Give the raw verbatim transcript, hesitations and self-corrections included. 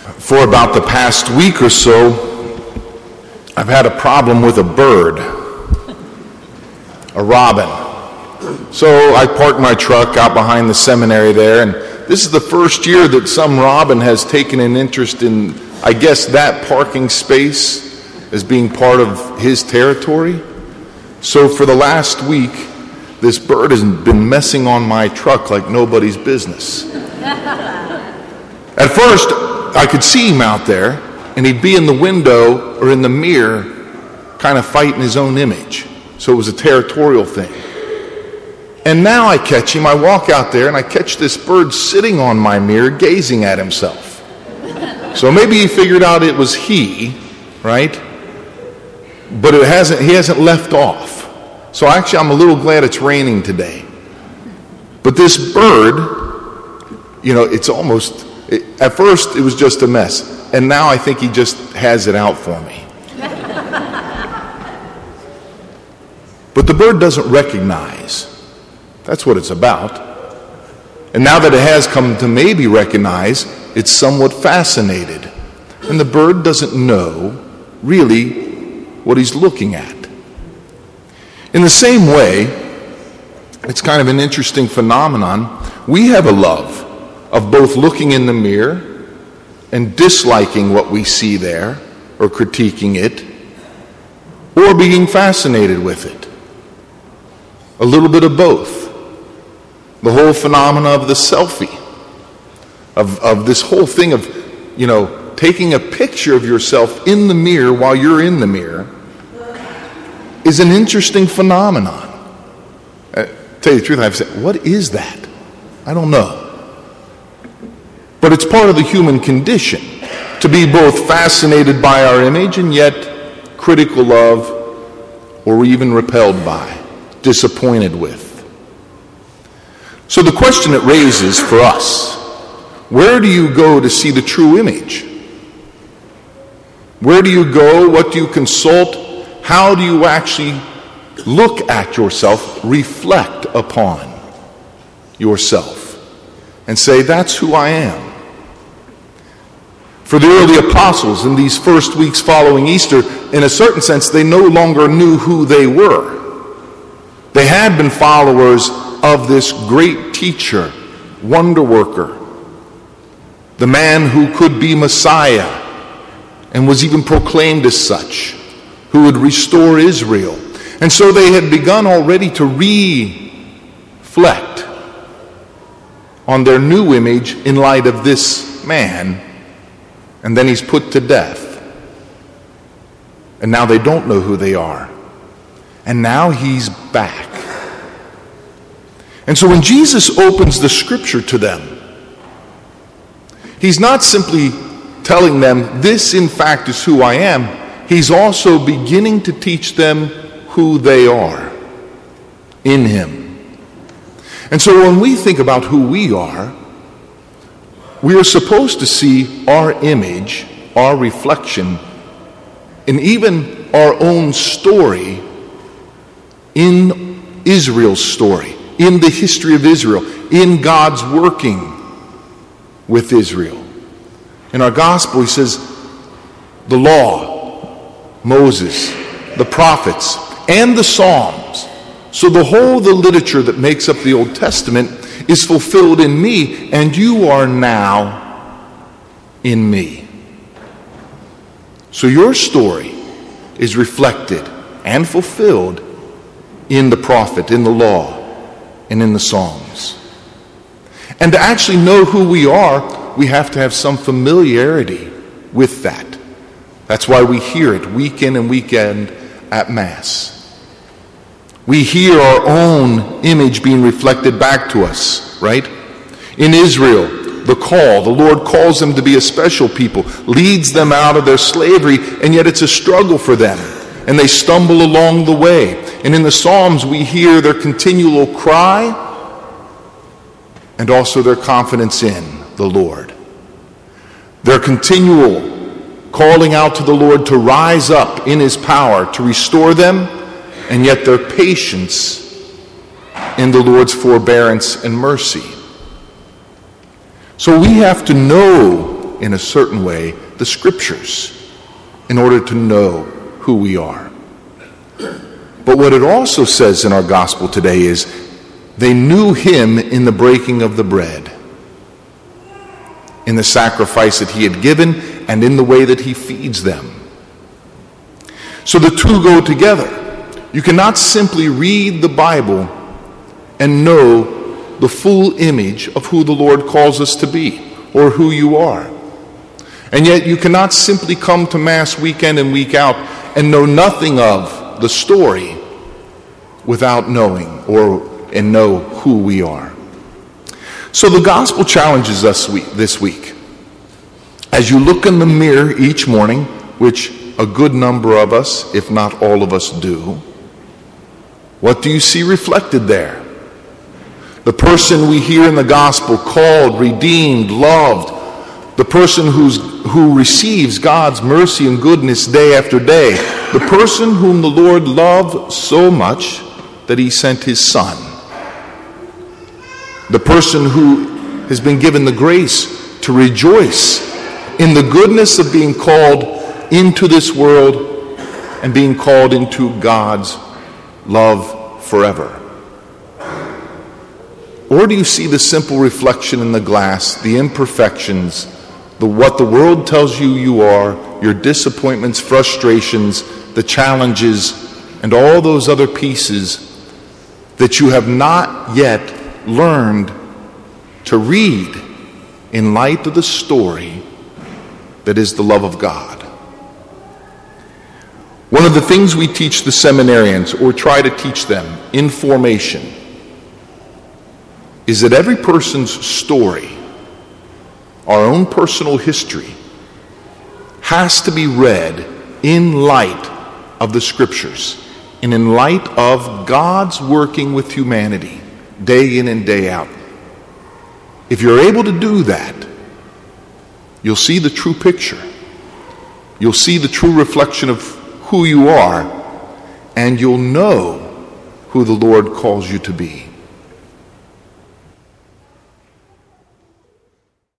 For about the past week or so, I've had a problem with a bird, a robin. So I parked my truck out behind the seminary there, and this is the first year that some robin has taken an interest in, I guess, that parking space as being part of his territory. So for the last week, this bird has been messing on my truck like nobody's business. At first, I could see him out there, and he'd be in the window or in the mirror kind of fighting his own image. So it was a territorial thing. And now I catch him, I walk out there, and I catch this bird sitting on my mirror gazing at himself. So maybe he figured out it was he, right? But it hasn't. He hasn't left off. So actually I'm a little glad it's raining today. But this bird, you know, it's almost, it, at first it was just a mess. And now I think he just has it out for me. But the bird doesn't recognize. That's what it's about. And now that it has come to maybe recognize, it's somewhat fascinated. And the bird doesn't know really what he's looking at. In the same way, it's kind of an interesting phenomenon. We have a love of both looking in the mirror and disliking what we see there, or critiquing it, or being fascinated with it. A little bit of both. The whole phenomena of the selfie, of, of this whole thing of, you know, taking a picture of yourself in the mirror while you're in the mirror, is an interesting phenomenon. Uh, tell you the truth, I've said, what is that? I don't know. But it's part of the human condition to be both fascinated by our image and yet critical of, or even repelled by, disappointed with. So the question it raises for us, where do you go to see the true image? Where do you go? What do you consult? How do you actually look at yourself, reflect upon yourself, and say, that's who I am? For the early apostles in these first weeks following Easter, in a certain sense, they no longer knew who they were. They had been followers of this great teacher, wonder worker, the man who could be Messiah and was even proclaimed as such, who would restore Israel. And so they had begun already to reflect on their new image in light of this man, and then he's put to death. And now they don't know who they are. And now he's back. And so when Jesus opens the scripture to them, he's not simply telling them, this in fact is who I am. He's also beginning to teach them who they are in him. And so when we think about who we are, we are supposed to see our image, our reflection, and even our own story in Israel's story, in the history of Israel, in God's working with Israel. In our gospel, he says, the law, Moses, the prophets, and the Psalms. So the whole the literature that makes up the Old Testament is fulfilled in me, and you are now in me. So your story is reflected and fulfilled in the prophet, in the law, and in the Psalms. And to actually know who we are, we have to have some familiarity with that. That's why we hear it week in and week end at Mass. We hear our own image being reflected back to us, right? In Israel, the call, the Lord calls them to be a special people, leads them out of their slavery, and yet it's a struggle for them. And they stumble along the way. And in the Psalms, we hear their continual cry and also their confidence in the Lord. Their continual calling out to the Lord to rise up in his power to restore them, and yet their patience in the Lord's forbearance and mercy. So we have to know in a certain way, the Scriptures in order to know who we are. But what it also says in our gospel today is they knew him in the breaking of the bread, in the sacrifice that he had given, and in the way that he feeds them. So the two go together. You cannot simply read the Bible and know the full image of who the Lord calls us to be or who you are. And yet you cannot simply come to Mass week in and week out and know nothing of the story without knowing or and know who we are. So the gospel challenges us this week. As you look in the mirror each morning, which a good number of us, if not all of us, do, what do you see reflected there? The person we hear in the gospel called, redeemed, loved, the person who's, who receives God's mercy and goodness day after day, the person whom the Lord loved so much that he sent his Son, the person who has been given the grace to rejoice in the goodness of being called into this world and being called into God's love forever. Or do you see the simple reflection in the glass, the imperfections, the what the world tells you you are, your disappointments, frustrations, the challenges, and all those other pieces that you have not yet learned to read in light of the story that is the love of God? One of the things we teach the seminarians, or try to teach them in formation, is that every person's story, our own personal history, has to be read in light of the Scriptures and in light of God's working with humanity day in and day out. If you're able to do that, you'll see the true picture. You'll see the true reflection of who you are, and you'll know who the Lord calls you to be.